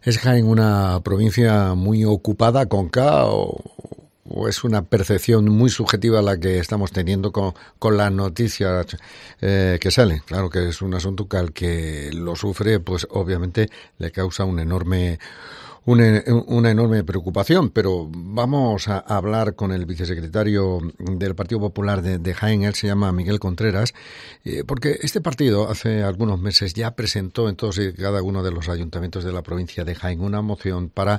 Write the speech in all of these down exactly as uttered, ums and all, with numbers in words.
¿Es Jaén una provincia muy ocupada con K o, o es una percepción muy subjetiva la que estamos teniendo con, con las noticias eh, que salen? Claro que es un asunto que al que lo sufre, pues obviamente le causa un enorme Una, una enorme preocupación, pero vamos a hablar con el vicesecretario del Partido Popular de, de Jaén. Él se llama Miguel Contreras, eh, porque este partido hace algunos meses ya presentó en todos y cada uno de los ayuntamientos de la provincia de Jaén una moción para,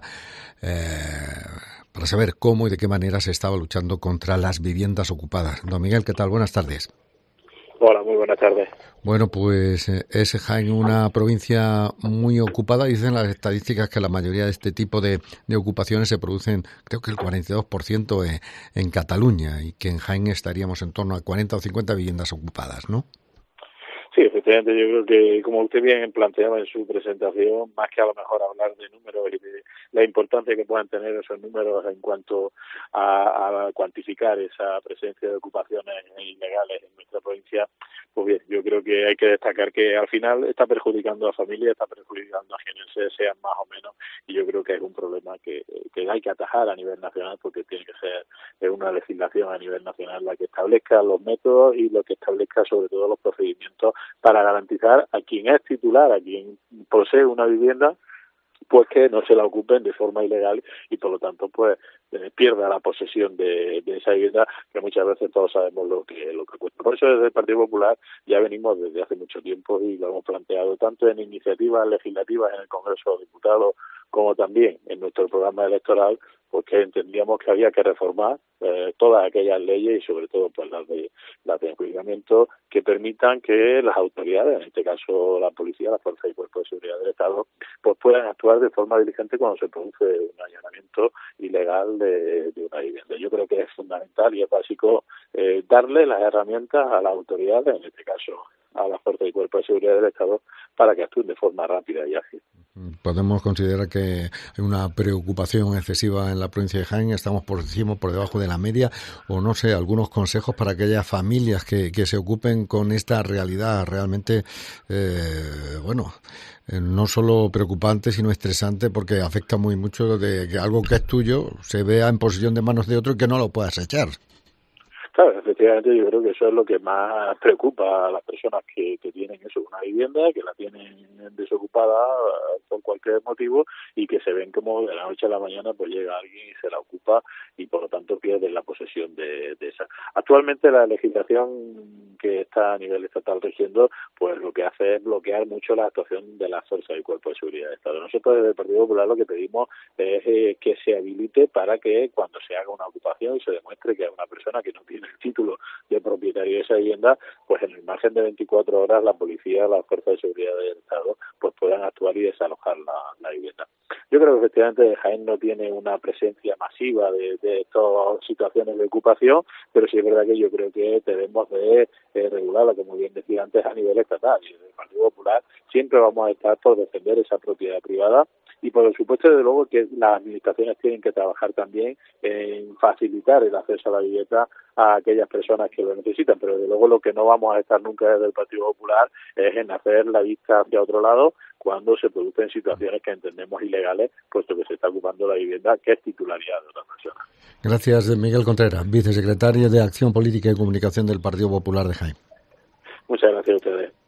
eh, para saber cómo y de qué manera se estaba luchando contra las viviendas ocupadas. Don Miguel, ¿qué tal? Buenas tardes. Hola, muy buenas tardes. Bueno, pues es Jaén una provincia muy ocupada. Dicen las estadísticas que la mayoría de este tipo de, de ocupaciones se producen, creo que el cuarenta y dos por ciento en, en Cataluña, y que en Jaén estaríamos en torno a cuarenta o cincuenta viviendas ocupadas, ¿no? Sí, efectivamente, yo creo que, como usted bien planteaba en su presentación, más que a lo mejor hablar de números y de la importancia que puedan tener esos números en cuanto a, a cuantificar esa presencia de ocupaciones ilegales en nuestra provincia, pues bien, yo creo que hay que destacar que al final está perjudicando a familias, está perjudicando a jienenses, sean más o menos, y yo creo que es un problema que, que hay que atajar a nivel nacional, porque tiene que ser una legislación a nivel nacional la que establezca los métodos y lo que establezca sobre todo los procedimientos para garantizar a quien es titular, a quien posee una vivienda, pues que no se la ocupen de forma ilegal y por lo tanto pues eh, pierda la posesión de, de esa vivienda, que muchas veces todos sabemos lo que lo que cuesta. Por eso desde el Partido Popular ya venimos desde hace mucho tiempo y lo hemos planteado tanto en iniciativas legislativas en el Congreso de los Diputados como también en nuestro programa electoral, porque entendíamos que había que reformar eh, todas aquellas leyes y sobre todo pues las de las de enjuiciamiento que permitan que las autoridades, en este caso la policía, la fuerza y cuerpo de seguridad del Estado, pues puedan actuar de forma diligente cuando se produce un allanamiento ilegal de, de una vivienda. Yo creo que es fundamental y es básico eh, darle las herramientas a las autoridades, en este caso a la fuerza y cuerpo de seguridad del Estado, para que actúen de forma rápida y ágil. Podemos considerar que hay una preocupación excesiva en la provincia de Jaén, estamos por encima, por debajo de la media, o no sé, algunos consejos para aquellas familias que, que se ocupen con esta realidad realmente, eh, bueno, eh, no solo preocupante, sino estresante, porque afecta muy mucho de que algo que es tuyo se vea en posesión de manos de otro y que no lo puedas echar. Claro, efectivamente yo creo que eso es lo que más preocupa a las personas que, que tienen eso, una vivienda, que la tienen desocupada por cualquier motivo y que se ven como de la noche a la mañana pues llega alguien y se la ocupa y por lo tanto pierden la posesión de, de esa. Actualmente la legislación que está a nivel estatal rigiendo pues lo que hace es bloquear mucho la actuación de las fuerzas y cuerpos de seguridad del Estado. Nosotros desde el Partido Popular lo que pedimos es eh, que se habilite para que cuando se haga una ocupación y se demuestre que hay una persona que no tiene el título de propietario de esa vivienda, pues en el margen de veinticuatro horas la policía, las fuerzas de seguridad del Estado, pues puedan actuar y desalojar la, la vivienda. Yo creo que efectivamente Jaén no tiene una presencia masiva de, de estas situaciones de ocupación, pero sí es verdad que yo creo que debemos de eh, regularla, como bien decía antes, a nivel estatal. Y desde el Partido Popular siempre vamos a estar por defender esa propiedad privada y por supuesto, desde luego, que las administraciones tienen que trabajar también en facilitar el acceso a la vivienda a aquellas personas que lo necesitan, pero desde luego lo que no vamos a estar nunca desde el Partido Popular es en hacer la vista hacia otro lado cuando se producen situaciones que entendemos ilegales, puesto que se está ocupando la vivienda que es titularidad de otras personas. Gracias, Miguel Contreras, vicesecretario de Acción Política y Comunicación del Partido Popular de Jaén. Muchas gracias a ustedes.